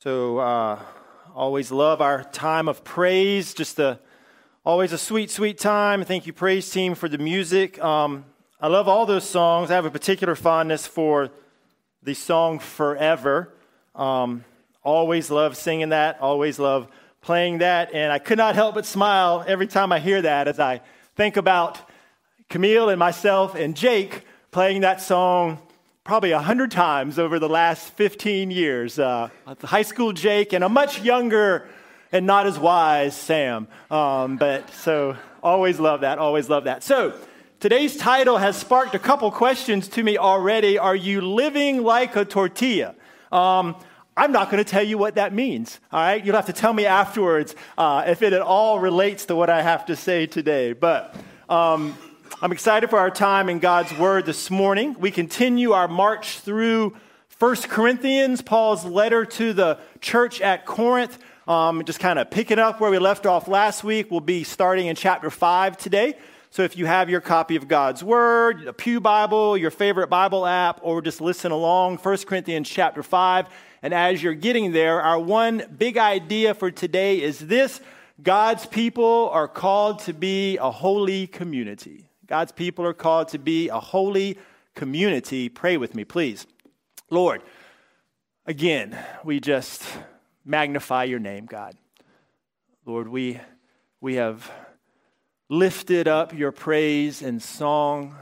Always love our time of praise. Always a sweet, sweet time. Thank you, praise team, for the music. I love all those songs. I have a particular fondness for the song Forever. Always love singing that. Always love playing that. And I could not help but smile every time I hear that as I think about Camille and myself and Jake playing that song probably 100 times over the last 15 years. High school Jake and a much younger and not as wise Sam. So always love that, always love that. So today's title has sparked a couple questions to me already. Are you living like a tortilla? I'm not going to tell you what that means, all right? You'll have to tell me afterwards if it at all relates to what I have to say today. But I'm excited for our time in God's Word this morning. We continue our march through 1 Corinthians, Paul's letter to the church at Corinth. Just kind of picking up where we left off last week. We'll be starting in chapter 5 today. So if you have your copy of God's Word, a Pew Bible, your favorite Bible app, or just listen along, 1 Corinthians chapter 5. And as you're getting there, our one big idea for today is this: God's people are called to be a holy community. God's people are called to be a holy community. Pray with me, please. Lord, again, we just magnify your name, God. Lord, we have lifted up your praise and song.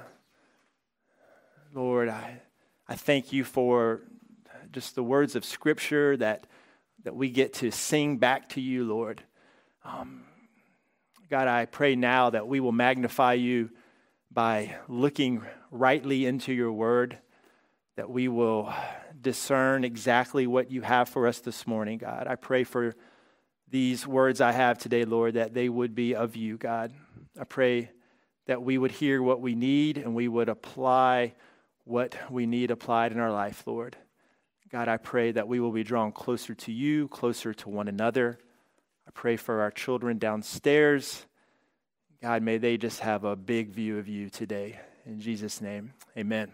Lord, I thank you for just the words of Scripture that we get to sing back to you, Lord. God, I pray now that we will magnify you by looking rightly into your word, that we will discern exactly what you have for us this morning, God. I pray for these words I have today, Lord, that they would be of you, God. I pray that we would hear what we need and we would apply what we need applied in our life, Lord. God, I pray that we will be drawn closer to you, closer to one another. I pray for our children downstairs. God, may they just have a big view of you today. In Jesus' name, amen.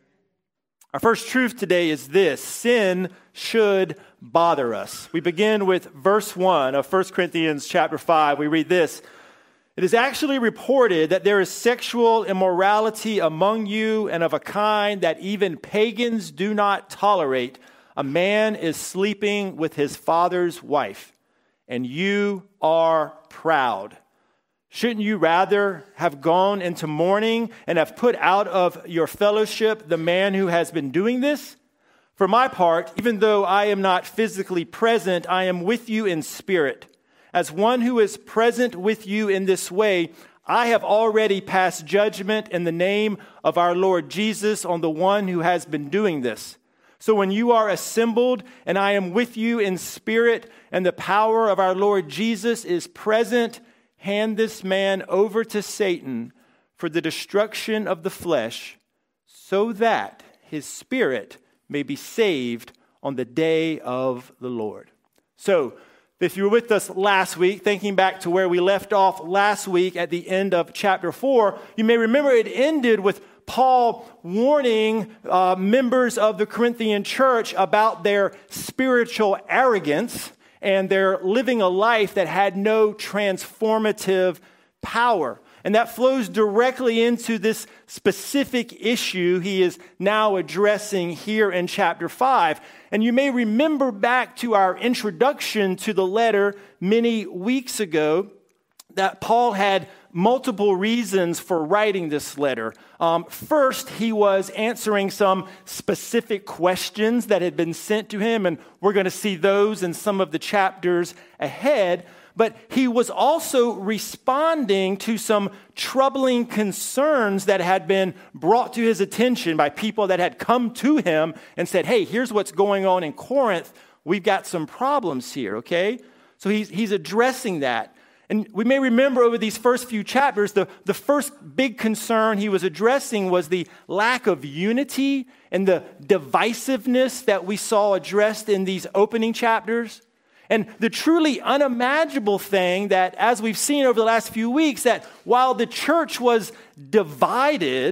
Our first truth today is this: sin should bother us. We begin with verse 1 of 1 Corinthians chapter 5. We read this: "It is actually reported that there is sexual immorality among you, and of a kind that even pagans do not tolerate. A man is sleeping with his father's wife, and you are proud. Shouldn't you rather have gone into mourning and have put out of your fellowship the man who has been doing this? For my part, even though I am not physically present, I am with you in spirit. As one who is present with you in this way, I have already passed judgment in the name of our Lord Jesus on the one who has been doing this. So when you are assembled and I am with you in spirit and the power of our Lord Jesus is present, hand this man over to Satan for the destruction of the flesh, so that his spirit may be saved on the day of the Lord." So, if you were with us last week, thinking back to where we left off last week at the end of chapter 4, you may remember it ended with Paul warning members of the Corinthian church about their spiritual arrogance and they're living a life that had no transformative power. And that flows directly into this specific issue he is now addressing here in chapter 5. And you may remember back to our introduction to the letter many weeks ago that Paul had multiple reasons for writing this letter. First, he was answering some specific questions that had been sent to him, and we're going to see those in some of the chapters ahead. But he was also responding to some troubling concerns that had been brought to his attention by people that had come to him and said, "Hey, here's what's going on in Corinth. We've got some problems here," okay? So he's addressing that. And we may remember over these first few chapters, the first big concern he was addressing was the lack of unity and the divisiveness that we saw addressed in these opening chapters. And the truly unimaginable thing that, as we've seen over the last few weeks, that while the church was divided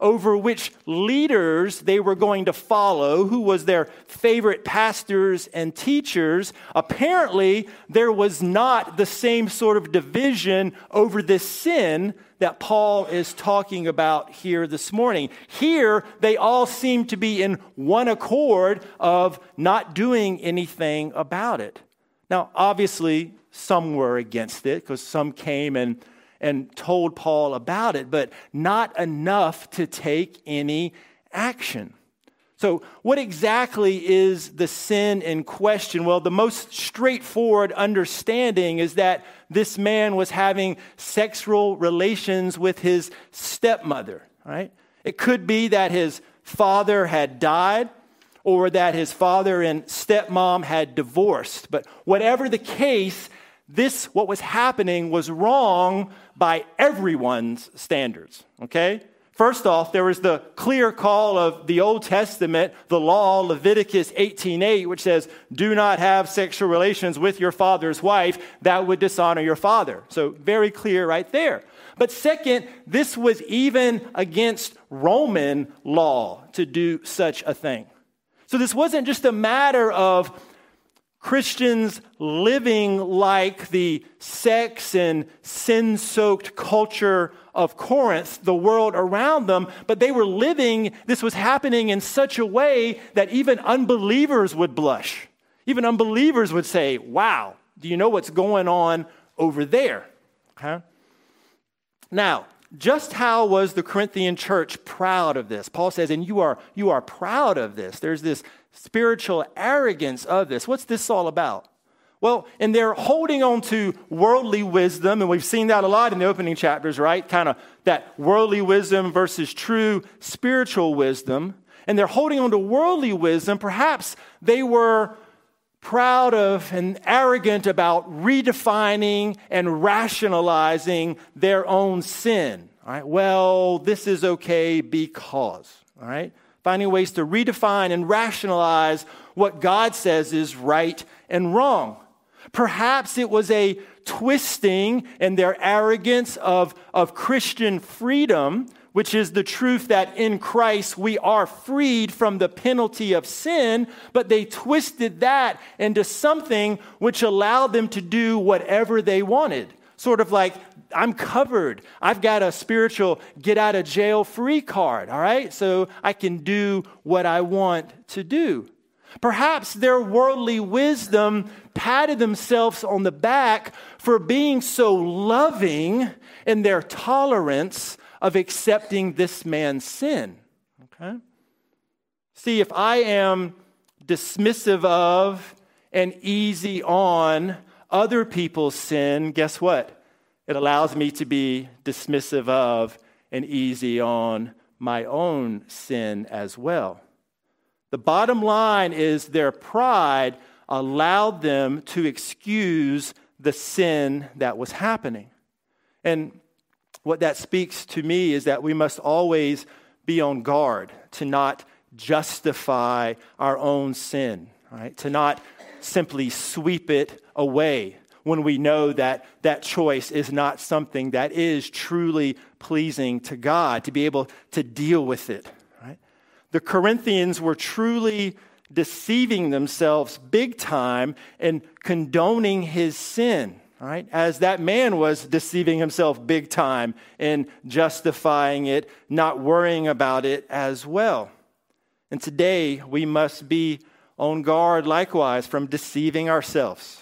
over which leaders they were going to follow, who was their favorite pastors and teachers, apparently there was not the same sort of division over this sin that Paul is talking about here this morning. Here, they all seem to be in one accord of not doing anything about it. Now, obviously, some were against it because some came and told Paul about it, but not enough to take any action. So what exactly is the sin in question? Well, the most straightforward understanding is that this man was having sexual relations with his stepmother, right? It could be that his father had died or that his father and stepmom had divorced. But whatever the case, what was happening was wrong by everyone's standards, okay? First off, there was the clear call of the Old Testament, the law, Leviticus 18:8, which says, do not have sexual relations with your father's wife. That would dishonor your father. So very clear right there. But second, this was even against Roman law to do such a thing. So this wasn't just a matter of Christians living like the sex and sin-soaked culture of Corinth, the world around them, but they were living, this was happening in such a way that even unbelievers would blush. Even unbelievers would say, wow, do you know what's going on over there? Okay? Now, just how was the Corinthian church proud of this? Paul says, and you are proud of this. There's this spiritual arrogance of this. What's this all about? Well, and they're holding on to worldly wisdom, and we've seen that a lot in the opening chapters, right? Kind of that worldly wisdom versus true spiritual wisdom. And they're holding on to worldly wisdom. Perhaps they were proud of and arrogant about redefining and rationalizing their own sin. All right? Well, this is okay because, all right? Finding ways to redefine and rationalize what God says is right and wrong. Perhaps it was a twisting in their arrogance of Christian freedom, which is the truth that in Christ we are freed from the penalty of sin, but they twisted that into something which allowed them to do whatever they wanted. Sort of like, I'm covered. I've got a spiritual get out of jail free card, all right? So I can do what I want to do. Perhaps their worldly wisdom patted themselves on the back for being so loving in their tolerance of accepting this man's sin. Okay? See, if I am dismissive of and easy on other people's sin, guess what? It allows me to be dismissive of and easy on my own sin as well. The bottom line is their pride allowed them to excuse the sin that was happening. And what that speaks to me is that we must always be on guard to not justify our own sin, right? To not simply sweep it away when we know that that choice is not something that is truly pleasing to God, to be able to deal with it, right? The Corinthians were truly deceiving themselves big time and condoning his sin, right? As that man was deceiving himself big time and justifying it, not worrying about it as well. And today we must be on guard likewise from deceiving ourselves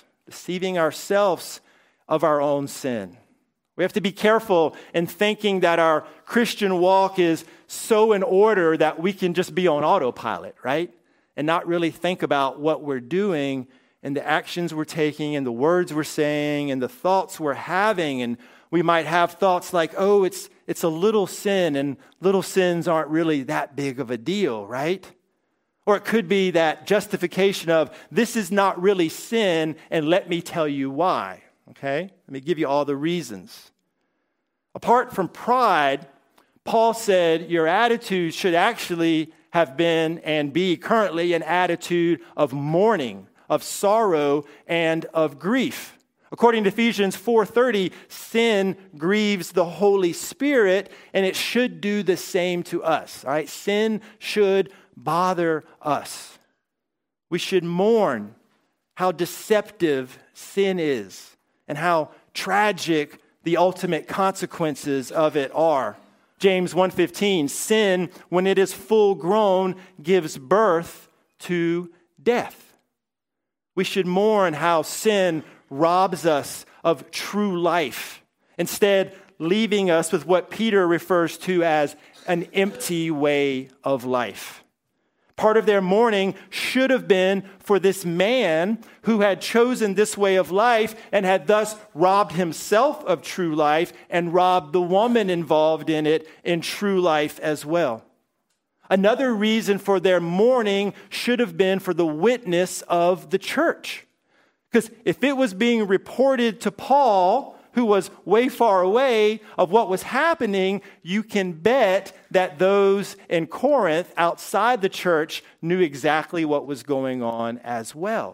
of our own sin. We have to be careful in thinking that our Christian walk is so in order that we can just be on autopilot, right? And not really think about what we're doing and the actions we're taking and the words we're saying and the thoughts we're having. And we might have thoughts like, oh, it's a little sin, and little sins aren't really that big of a deal, right? Or it could be that justification of, this is not really sin, and let me tell you why, okay? Let me give you all the reasons. Apart from pride, Paul said your attitude should actually have been and be currently an attitude of mourning, of sorrow, and of grief. According to Ephesians 4:30, sin grieves the Holy Spirit, and it should do the same to us. All right? Sin should bother us. We should mourn how deceptive sin is and how tragic the ultimate consequences of it are. James 1:15, sin, when it is full grown, gives birth to death. We should mourn how sin robs us of true life, instead leaving us with what Peter refers to as an empty way of life. Part of their mourning should have been for this man who had chosen this way of life and had thus robbed himself of true life and robbed the woman involved in it in true life as well. Another reason for their mourning should have been for the witness of the church. Because if it was being reported to Paul, who was way far away, of what was happening, you can bet that those in Corinth outside the church knew exactly what was going on as well.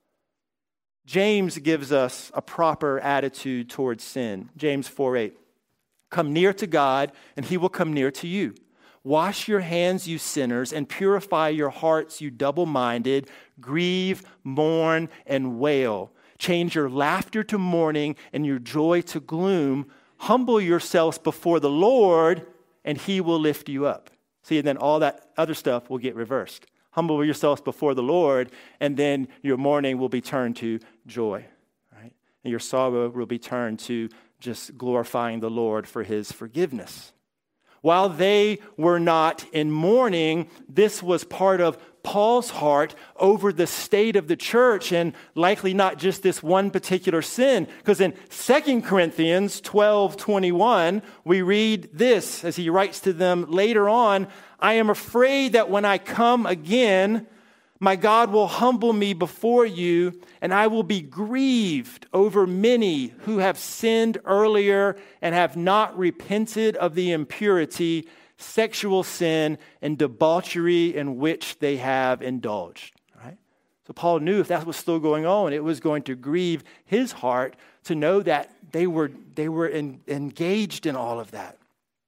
James gives us a proper attitude towards sin. James 4:8. Come near to God, and he will come near to you. Wash your hands, you sinners, and purify your hearts, you double-minded. Grieve, mourn, and wail. Change your laughter to mourning and your joy to gloom. Humble yourselves before the Lord, and he will lift you up. See, and then all that other stuff will get reversed. Humble yourselves before the Lord, and then your mourning will be turned to joy, right? And your sorrow will be turned to just glorifying the Lord for his forgiveness. While they were not in mourning, this was part of Paul's heart over the state of the church, and likely not just this one particular sin. Because in 2 Corinthians 12:21, we read this as he writes to them later on, I am afraid that when I come again, my God will humble me before you, and I will be grieved over many who have sinned earlier and have not repented of the impurity, sexual sin, and debauchery in which they have indulged. Right? So Paul knew if that was still going on, it was going to grieve his heart to know that they were engaged in all of that.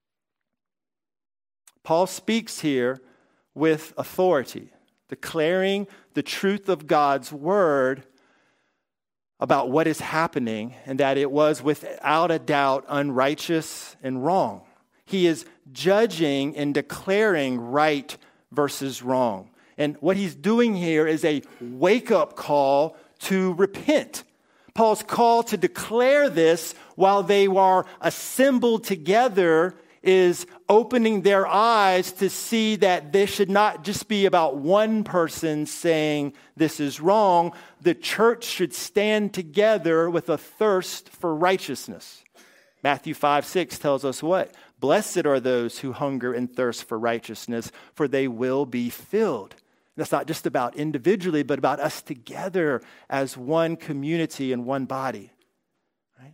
Paul speaks here with authority, declaring the truth of God's word about what is happening, and that it was without a doubt unrighteous and wrong. He is judging and declaring right versus wrong. And what he's doing here is a wake-up call to repent. Paul's call to declare this while they were assembled together is opening their eyes to see that this should not just be about one person saying this is wrong. The church should stand together with a thirst for righteousness. Matthew 5:6 tells us what? Blessed are those who hunger and thirst for righteousness, for they will be filled. That's not just about individually, but about us together as one community and one body. Right?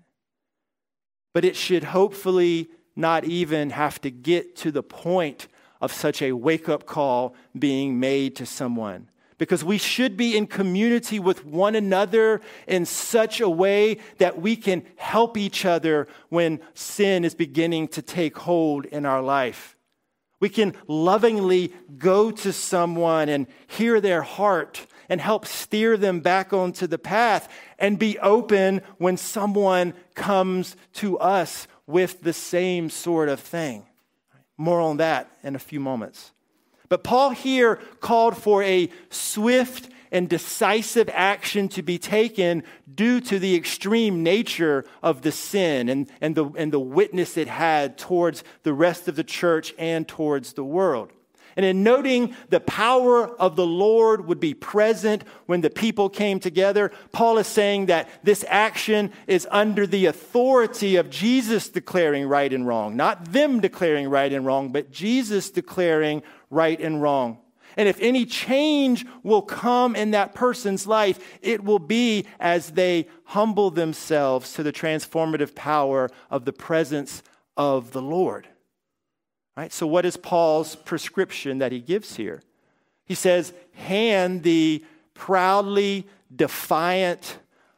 But it should hopefully not even have to get to the point of such a wake-up call being made to someone. Because we should be in community with one another in such a way that we can help each other when sin is beginning to take hold in our life. We can lovingly go to someone and hear their heart and help steer them back onto the path, and be open when someone comes to us with the same sort of thing. More on that in a few moments. But Paul here called for a swift and decisive action to be taken due to the extreme nature of the sin and the witness it had towards the rest of the church and towards the world. And in noting the power of the Lord would be present when the people came together, Paul is saying that this action is under the authority of Jesus declaring right and wrong. Not them declaring right and wrong, but Jesus declaring right and wrong. And if any change will come in that person's life, it will be as they humble themselves to the transformative power of the presence of the Lord. Right? So what is Paul's prescription that he gives here? He says, hand the proudly defiant,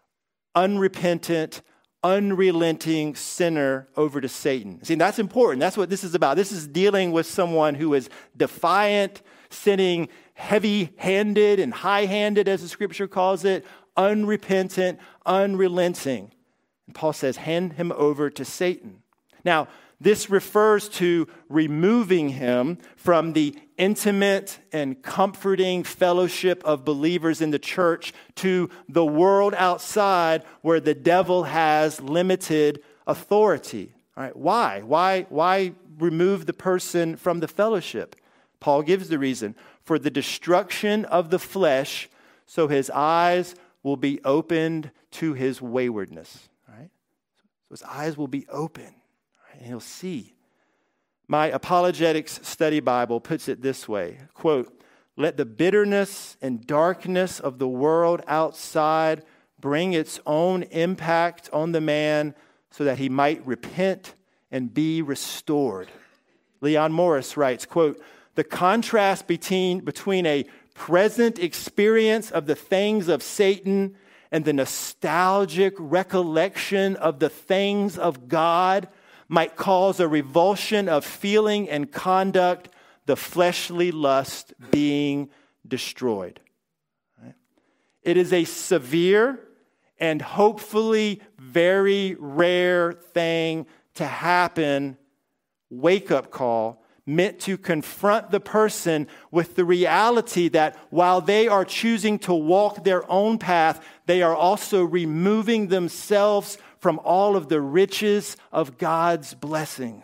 unrepentant, unrelenting sinner over to Satan. See, that's important. That's what this is about. This is dealing with someone who is defiant, sinning heavy-handed and high-handed, as the scripture calls it, unrepentant, unrelenting. And Paul says, hand him over to Satan. Now, this refers to removing him from the intimate and comforting fellowship of believers in the church to the world outside where the devil has limited authority. All right, why? Why remove the person from the fellowship? Paul gives the reason. For the destruction of the flesh, so his eyes will be opened to his waywardness. All right? So his eyes will be open. And he'll see. My Apologetics Study Bible puts it this way, quote, let the bitterness and darkness of the world outside bring its own impact on the man so that he might repent and be restored. Leon Morris writes, quote, the contrast between a present experience of the things of Satan and the nostalgic recollection of the things of God might cause a revulsion of feeling and conduct, the fleshly lust being destroyed. Right? It is a severe and hopefully very rare thing to happen, wake-up call, meant to confront the person with the reality that while they are choosing to walk their own path, they are also removing themselves from all of the riches of God's blessings.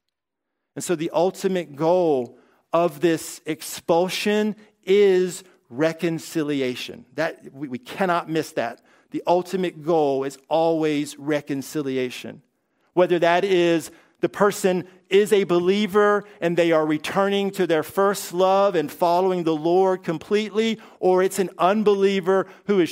And so the ultimate goal of this expulsion is reconciliation. That we cannot miss that. The ultimate goal is always reconciliation. Whether that is the person is a believer and they are returning to their first love and following the Lord completely, or it's an unbeliever who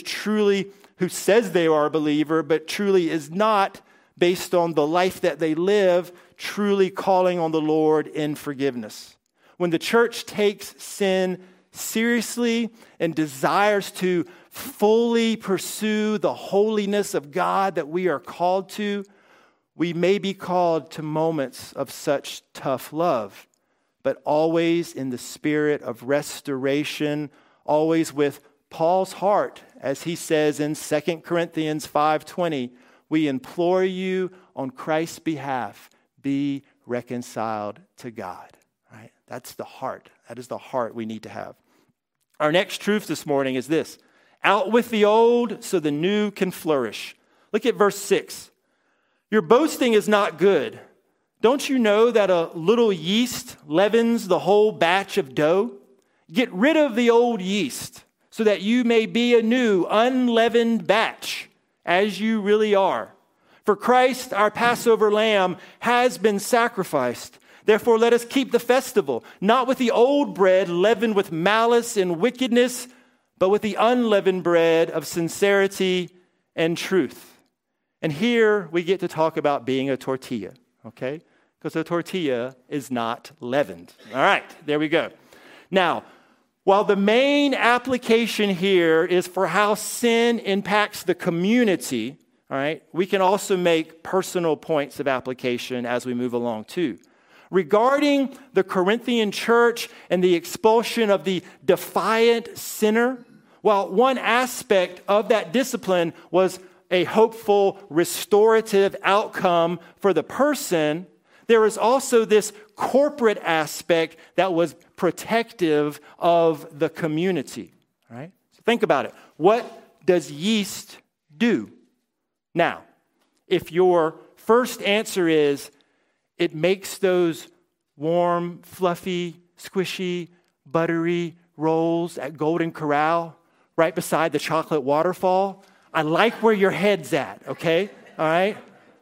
says they are a believer, but truly is not, based on the life that they live, truly calling on the Lord in forgiveness. When the church takes sin seriously and desires to fully pursue the holiness of God that we are called to, we may be called to moments of such tough love, but always in the spirit of restoration, always with Paul's heart, as he says in 2 Corinthians 5:20, we implore you on Christ's behalf, be reconciled to God. Right? That's the heart. That is the heart we need to have. Our next truth this morning is this: out with the old so the new can flourish. Look at verse 6. Your boasting is not good. Don't you know that a little yeast leavens the whole batch of dough? Get rid of the old yeast, so that you may be a new, unleavened batch, as you really are. For Christ, our Passover lamb, has been sacrificed. Therefore, let us keep the festival, not with the old bread leavened with malice and wickedness, but with the unleavened bread of sincerity and truth. And here we get to talk about being a tortilla, okay? Because a tortilla is not leavened. All right, there we go. Now, while the main application here is for how sin impacts the community, all right, we can also make personal points of application as we move along too. Regarding the Corinthian church and the expulsion of the defiant sinner, while one aspect of that discipline was a hopeful restorative outcome for the person, there is also this corporate aspect that was protective of the community. All right? So think about it. What does yeast do? Now, if your first answer is it makes those warm, fluffy, squishy, buttery rolls at Golden Corral right beside the chocolate waterfall, I like where your head's at, okay? All right?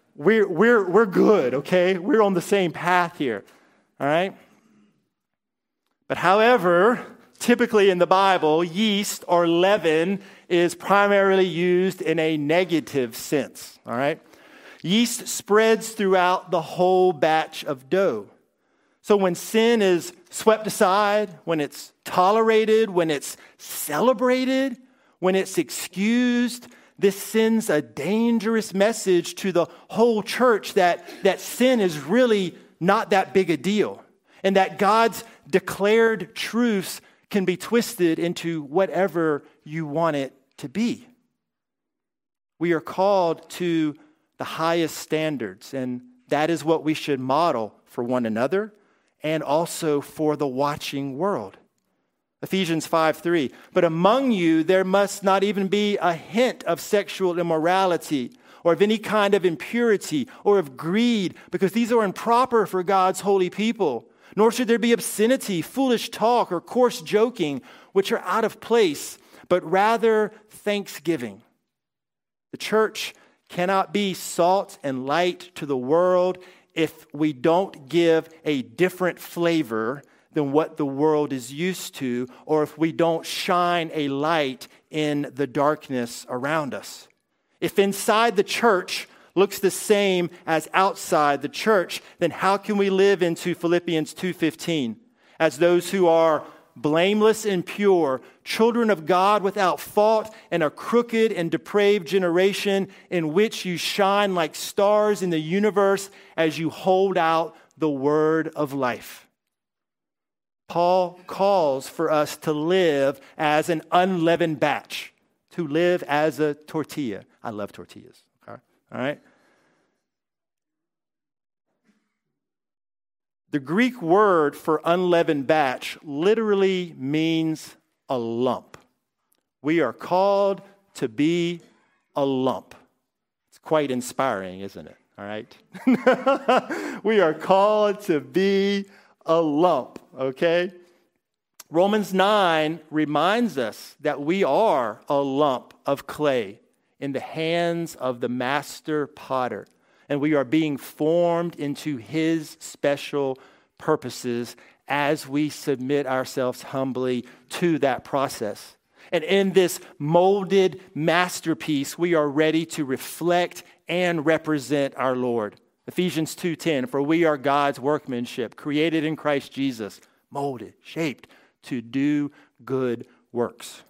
We're good, okay? We're on the same path here, all right? But however, typically in the Bible, yeast or leaven is primarily used in a negative sense, all right? Yeast spreads throughout the whole batch of dough. So when sin is swept aside, when it's tolerated, when it's celebrated, when it's excused, This sends a dangerous message to the whole church that sin is really not that big a deal, and that God's declared truths can be twisted into whatever you want it to be. We are called to the highest standards, and that is what we should model for one another and also for the watching world. Ephesians 5:3, but among you there must not even be a hint of sexual immorality or of any kind of impurity or of greed, because these are improper for God's holy people. Nor should there be obscenity, foolish talk, or coarse joking, which are out of place, but rather thanksgiving. The church cannot be salt and light to the world if we don't give a different flavor than what the world is used to, or if we don't shine a light in the darkness around us. If inside the church looks the same as outside the church, then how can we live into Philippians 2:15 as those who are blameless and pure, children of God without fault, in a crooked and depraved generation in which you shine like stars in the universe as you hold out the word of life? Paul calls for us to live as an unleavened batch, to live as a tortilla. I love tortillas. Okay? All right? The Greek word for unleavened batch literally means a lump. We are called to be a lump. It's quite inspiring, isn't it? All right? We are called to be a lump, okay? Romans 9 reminds us that we are a lump of clay in the hands of the master potter, and we are being formed into his special purposes as we submit ourselves humbly to that process. And in this molded masterpiece, we are ready to reflect and represent our Lord. Ephesians 2:10, for we are God's workmanship, created in Christ Jesus, molded, shaped to do good works.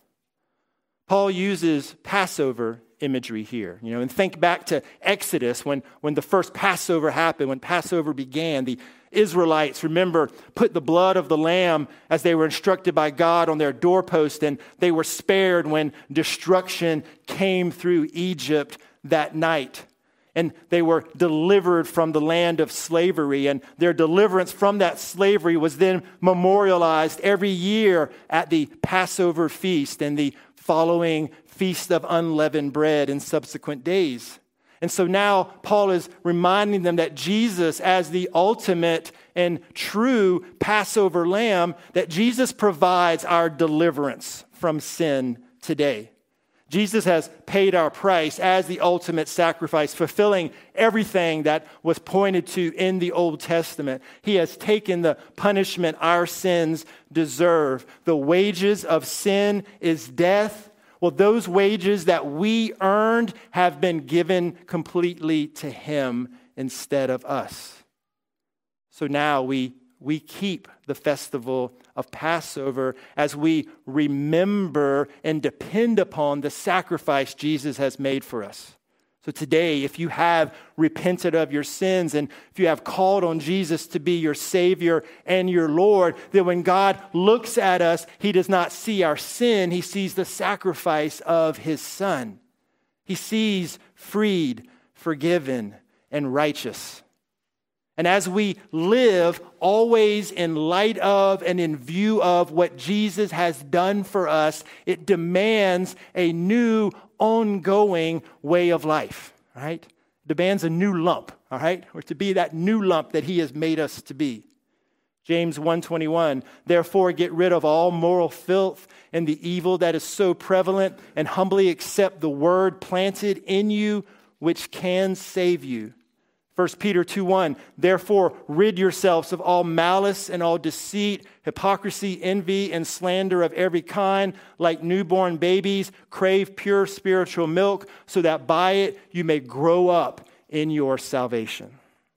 Paul uses Passover imagery here, and think back to Exodus when the first Passover happened, when Passover began. The Israelites, remember, put the blood of the lamb as they were instructed by God on their doorpost, and they were spared when destruction came through Egypt that night. And they were delivered from the land of slavery, and their deliverance from that slavery was then memorialized every year at the Passover feast and the following Feast of Unleavened Bread in subsequent days. And so now Paul is reminding them that Jesus, as the ultimate and true Passover lamb, that Jesus provides our deliverance from sin today. Jesus has paid our price as the ultimate sacrifice, fulfilling everything that was pointed to in the Old Testament. He has taken the punishment our sins deserve. The wages of sin is death. Well, those wages that we earned have been given completely to him instead of us. So now we keep the festival of Passover as we remember and depend upon the sacrifice Jesus has made for us. So today, if you have repented of your sins and if you have called on Jesus to be your Savior and your Lord, then when God looks at us, he does not see our sin. He sees the sacrifice of his Son. He sees freed, forgiven, and righteous. And as we live always in light of and in view of what Jesus has done for us, it demands a new, ongoing way of life, right? It demands a new lump, all right? Or to be that new lump that he has made us to be. James 1:21, therefore get rid of all moral filth and the evil that is so prevalent, and humbly accept the word planted in you, which can save you. 1 Peter 2:1, therefore rid yourselves of all malice and all deceit, hypocrisy, envy, and slander of every kind. Like newborn babies, crave pure spiritual milk, so that by it you may grow up in your salvation.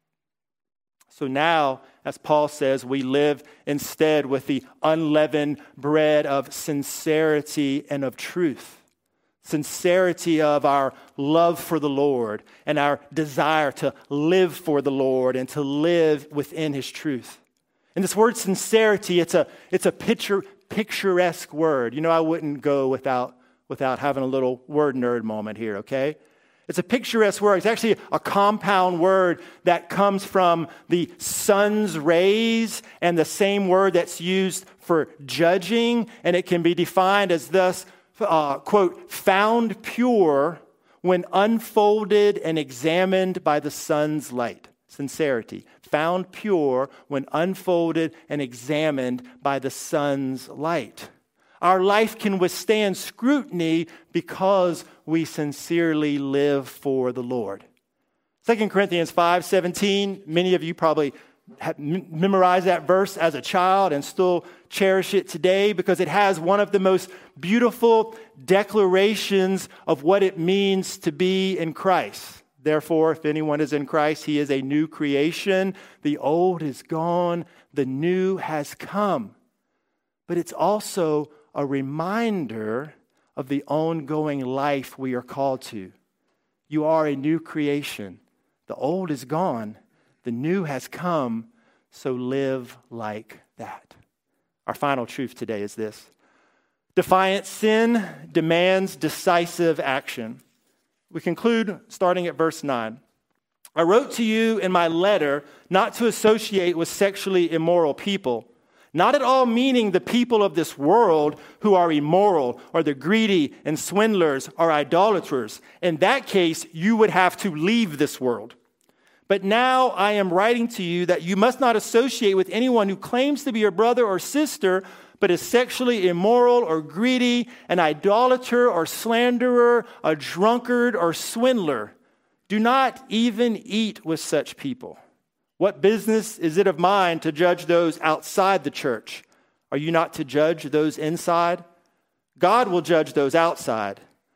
So now, as Paul says, we live instead with the unleavened bread of sincerity and of truth. sincerity of our love for the Lord and our desire to live for the Lord and to live within his truth. And this word sincerity, it's a picturesque word. You know, I wouldn't go without having a little word nerd moment here, okay? It's a picturesque word. It's actually a compound word that comes from the sun's rays and the same word that's used for judging. And it can be defined as thus, quote, found pure when unfolded and examined by the sun's light. Sincerity. Found pure when unfolded and examined by the sun's light. Our life can withstand scrutiny because we sincerely live for the Lord. 2 Corinthians 5:17, many of you probably have memorized that verse as a child and still cherish it today because it has one of the most beautiful declarations of what it means to be in Christ. Therefore, if anyone is in Christ, he is a new creation. The old is gone, the new has come. But it's also a reminder of the ongoing life we are called to. You are a new creation. The old is gone. The new has come. So live like that. Our final truth today is this. Defiant sin demands decisive action. We conclude starting at verse 9. I wrote to you in my letter not to associate with sexually immoral people, not at all meaning the people of this world who are immoral or the greedy and swindlers or idolaters. In that case, you would have to leave this world. But now I am writing to you that you must not associate with anyone who claims to be your brother or sister, but is sexually immoral or greedy, an idolater or slanderer, a drunkard or swindler. Do not even eat with such people. What business is it of mine to judge those outside the church? Are you not to judge those inside? God will judge those outside.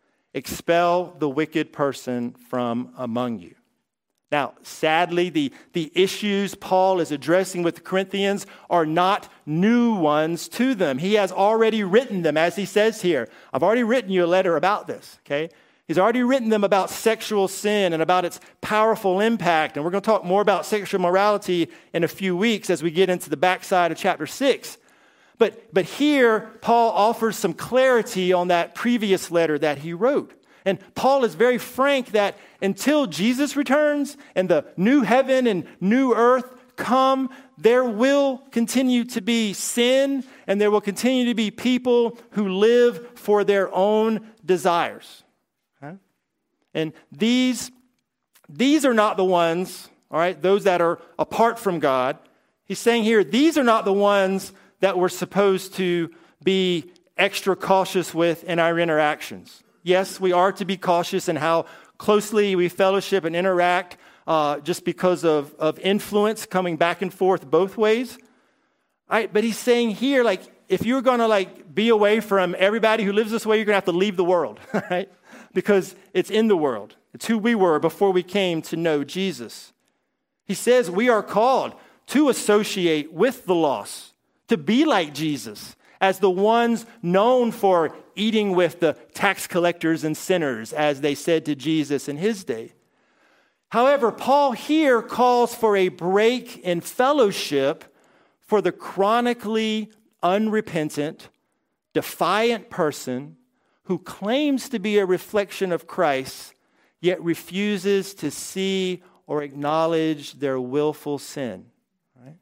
Expel the wicked person from among you. Now, sadly, the issues Paul is addressing with the Corinthians are not new ones to them. He has already written them, as he says here. I've already written you a letter about this, okay? He's already written them about sexual sin and about its powerful impact. And we're going to talk more about sexual morality in a few weeks as we get into the backside of chapter 6. But here, Paul offers some clarity on that previous letter that he wrote. And Paul is very frank that until Jesus returns and the new heaven and new earth come, there will continue to be sin and there will continue to be people who live for their own desires. Okay? And these are not the ones, all right, those that are apart from God. He's saying here, these are not the ones that we're supposed to be extra cautious with in our interactions. Yes, we are to be cautious in how closely we fellowship and interact just because of influence coming back and forth both ways. All right, but he's saying here, like, if you're going to be away from everybody who lives this way, you're going to have to leave the world, right? Because it's in the world. It's who we were before we came to know Jesus. He says we are called to associate with the lost, to be like Jesus, as the ones known for eating with the tax collectors and sinners, as they said to Jesus in his day. However, Paul here calls for a break in fellowship for the chronically unrepentant, defiant person who claims to be a reflection of Christ, yet refuses to see or acknowledge their willful sin. Right?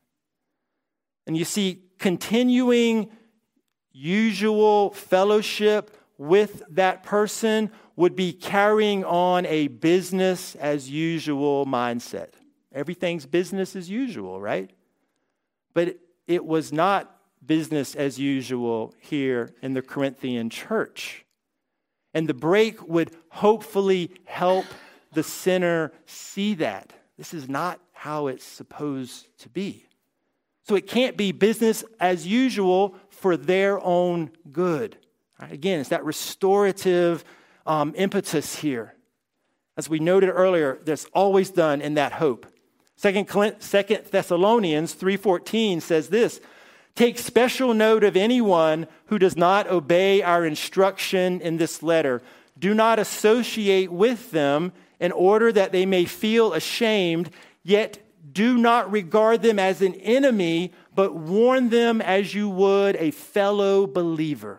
And you see, continuing usual fellowship with that person would be carrying on a business as usual mindset. Everything's business as usual, right? But it was not business as usual here in the Corinthian church. And the break would hopefully help the sinner see that. This is not how it's supposed to be. So it can't be business as usual for their own good. Right? Again, it's that restorative impetus here. As we noted earlier, that's always done in that hope. 2 Thessalonians 3:14 says this, take special note of anyone who does not obey our instruction in this letter. do not associate with them in order that they may feel ashamed, yet do not regard them as an enemy, but warn them as you would a fellow believer.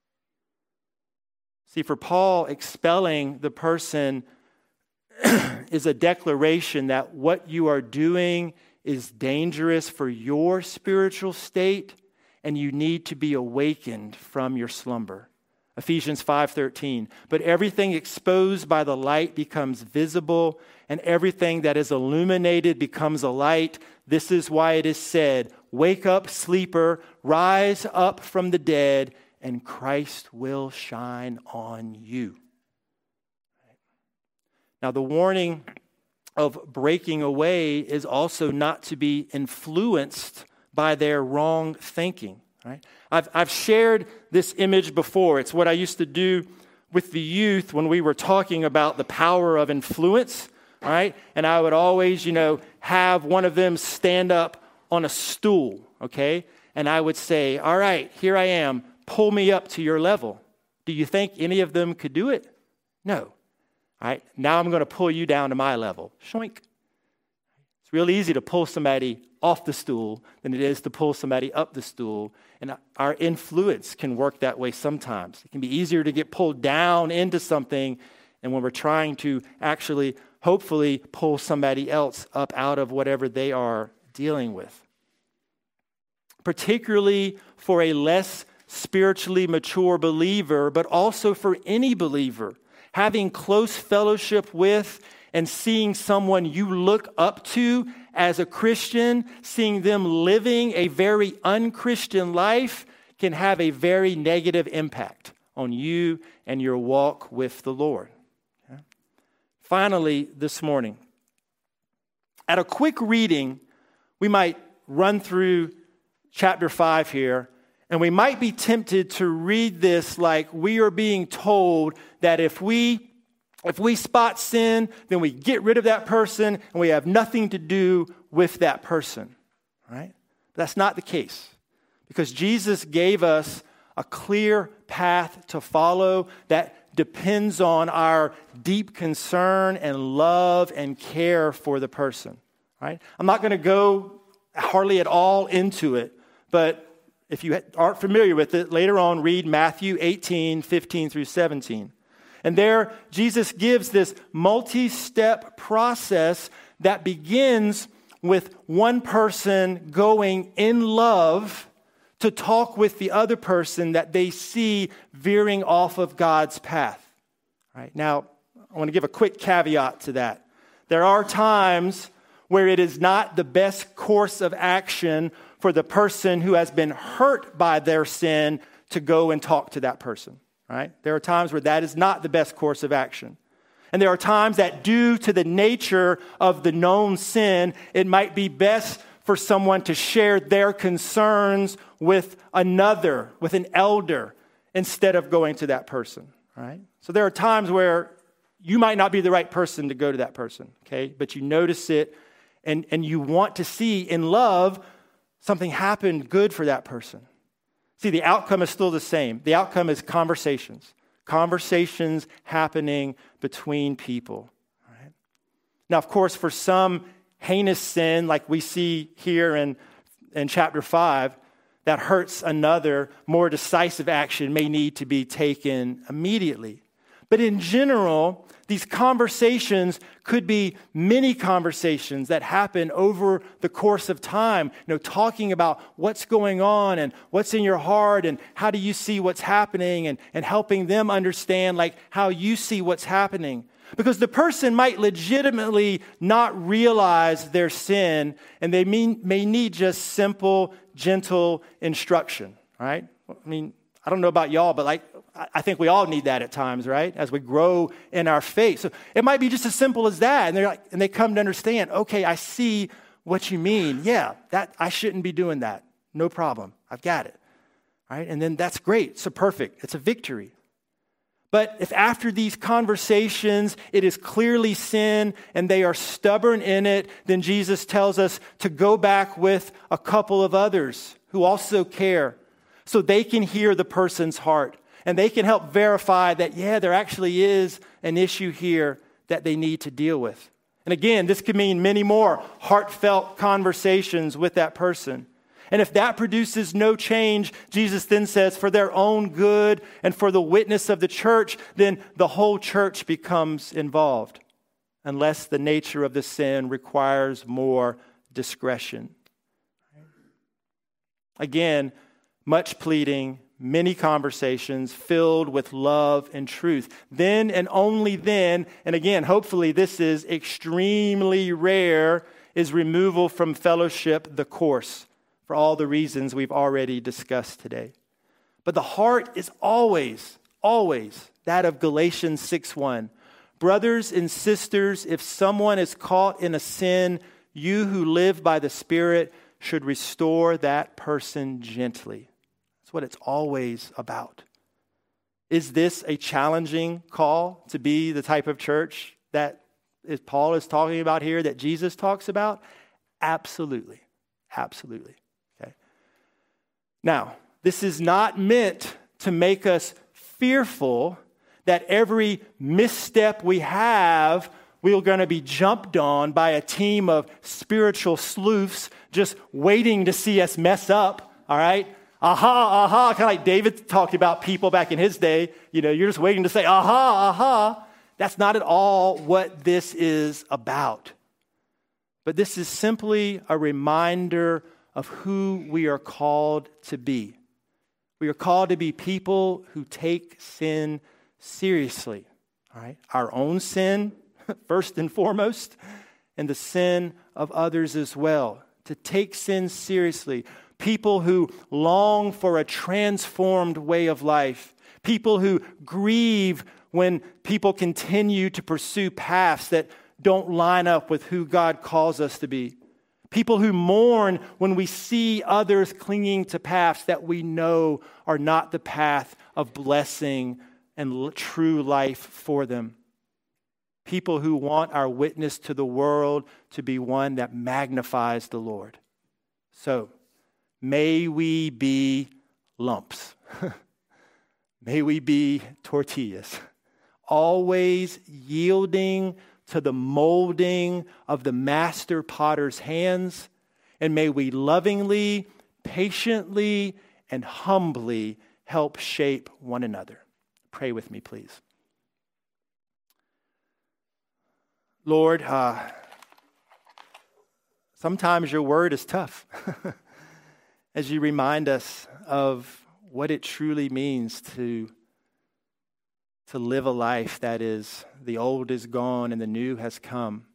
See, for Paul, expelling the person is a declaration that what you are doing is dangerous for your spiritual state, and you need to be awakened from your slumber. Ephesians 5:13. But everything exposed by the light becomes visible, and everything that is illuminated becomes a light. This is why it is said, wake up, sleeper, rise up from the dead, and Christ will shine on you. Now, the warning of breaking away is also not to be influenced by their wrong thinking. Right? I've shared this image before. It's what I used to do with the youth when we were talking about the power of influence. Right? And I would always, have one of them stand up on a stool. Okay? And I would say, all right, here I am. Pull me up to your level. Do you think any of them could do it? No. All right? Now I'm going to pull you down to my level. Shoink. It's real easy to pull somebody off the stool than it is to pull somebody up the stool. And our influence can work that way sometimes. It can be easier to get pulled down into something, and when we're trying to actually, hopefully, pull somebody else up out of whatever they are dealing with. Particularly for a less spiritually mature believer, but also for any believer, having close fellowship with and seeing someone you look up to as a Christian, seeing them living a very unchristian life can have a very negative impact on you and your walk with the Lord. Okay? Finally, this morning, at a quick reading, we might run through chapter 5 here, and we might be tempted to read this like we are being told that if we spot sin, then we get rid of that person and we have nothing to do with that person, right? That's not the case, because Jesus gave us a clear path to follow that depends on our deep concern and love and care for the person, right? I'm not going to go hardly at all into it, but if you aren't familiar with it, later on read Matthew 18:15 through 17. And there, Jesus gives this multi-step process that begins with one person going in love to talk with the other person that they see veering off of God's path. All right, now, I want to give a quick caveat to that. There are times where it is not the best course of action for the person who has been hurt by their sin to go and talk to that person. Right? There are times where that is not the best course of action. And there are times that due to the nature of the known sin, it might be best for someone to share their concerns with another, with an elder, instead of going to that person. Right? So there are times where you might not be the right person to go to that person, okay? But you notice it and you want to see in love something happen good for that person. See, the outcome is still the same. The outcome is conversations. Conversations happening between people. Right? Now, of course, for some heinous sin, like we see here in chapter 5, that hurts another, more decisive action may need to be taken immediately. But in general, these conversations could be many conversations that happen over the course of time, talking about what's going on and what's in your heart and how do you see what's happening and helping them understand like how you see what's happening. Because the person might legitimately not realize their sin and they may need just simple, gentle instruction, right? I mean, I don't know about y'all, but I think we all need that at times, right? As we grow in our faith. So it might be just as simple as that. And they come to understand, okay, I see what you mean. Yeah, that I shouldn't be doing that. No problem. I've got it. Right? And then that's great. So perfect. It's a victory. But if after these conversations, it is clearly sin and they are stubborn in it, then Jesus tells us to go back with a couple of others who also care so they can hear the person's heart. And they can help verify that, yeah, there actually is an issue here that they need to deal with. And again, this could mean many more heartfelt conversations with that person. And if that produces no change, Jesus then says, for their own good and for the witness of the church, then the whole church becomes involved, unless the nature of the sin requires more discretion. Again, much pleading, many conversations filled with love and truth. Then and only then, and again, hopefully this is extremely rare, is removal from fellowship the course, for all the reasons we've already discussed today. But the heart is always, always that of Galatians 6:1. Brothers and sisters, if someone is caught in a sin, you who live by the Spirit should restore that person gently. That's what it's always about. Is this a challenging call to be the type of church that Paul is talking about here, that Jesus talks about? Absolutely. Absolutely. Now, this is not meant to make us fearful that every misstep we have, we're going to be jumped on by a team of spiritual sleuths just waiting to see us mess up, all right? Aha, kind of like David talked about people back in his day. You know, you're just waiting to say, aha. That's not at all what this is about. But this is simply a reminder of who we are called to be. We are called to be people who take sin seriously, all right? Our own sin, first and foremost, and the sin of others as well. To take sin seriously. People who long for a transformed way of life. People who grieve when people continue to pursue paths that don't line up with who God calls us to be. People who mourn when we see others clinging to paths that we know are not the path of blessing and true life for them. People who want our witness to the world to be one that magnifies the Lord. So, may we be lumps. May we be tortillas. Always yielding to the molding of the master potter's hands, and may we lovingly, patiently, and humbly help shape one another. Pray with me, please. Lord, sometimes your word is tough as you remind us of what it truly means to live a life that is, the old is gone and the new has come.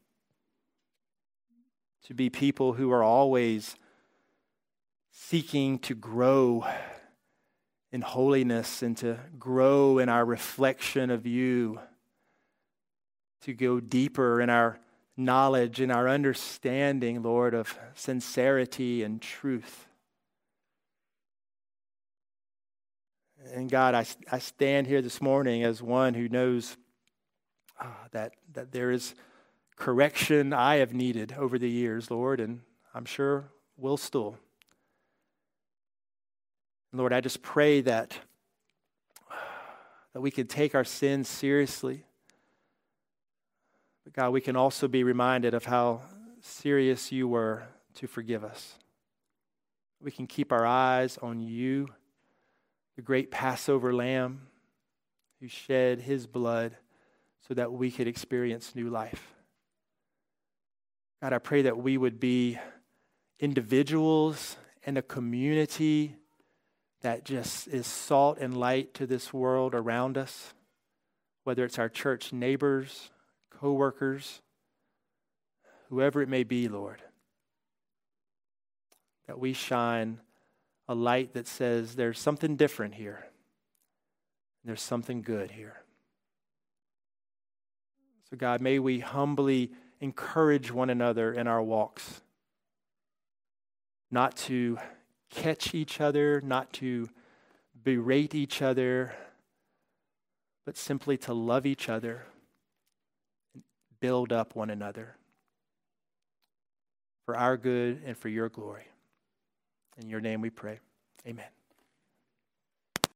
To be people who are always seeking to grow in holiness and to grow in our reflection of you. To go deeper in our knowledge and our understanding, Lord, of sincerity and truth. And God, I stand here this morning as one who knows that there is correction I have needed over the years, Lord, and I'm sure will still. Lord, I just pray that we can take our sins seriously. But God, we can also be reminded of how serious you were to forgive us. We can keep our eyes on you, the great Passover lamb who shed his blood so that we could experience new life. God, I pray that we would be individuals and a community that just is salt and light to this world around us, whether it's our church neighbors, co-workers, whoever it may be, Lord. That we shine a light that says there's something different here. There's something good here. So God, may we humbly encourage one another in our walks. Not to catch each other, not to berate each other, but simply to love each other and build up one another for our good and for your glory. In your name we pray. Amen.